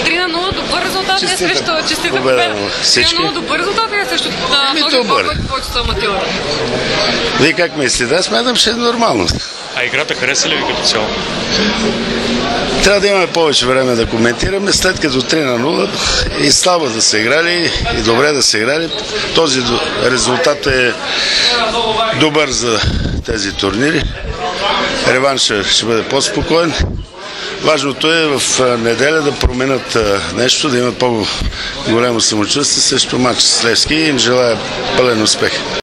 3-0, добър резултат е срещу честита победа. 3-0, добър резултат е срещу този отбор, който повече са Матилда. Вие как мислите? Да, смятам, че е нормално. А играта хареса ли ви като цяло? Трябва да имаме повече време да коментираме. След като 3-0 и слабо да са играли, и добре да са играли, този резултат е добър за тези турнири. Реваншът ще бъде по-спокоен. Важното е в неделя да променят нещо, да имат по-голямо самочувствие срещу матч с Левски и им желая пълен успех.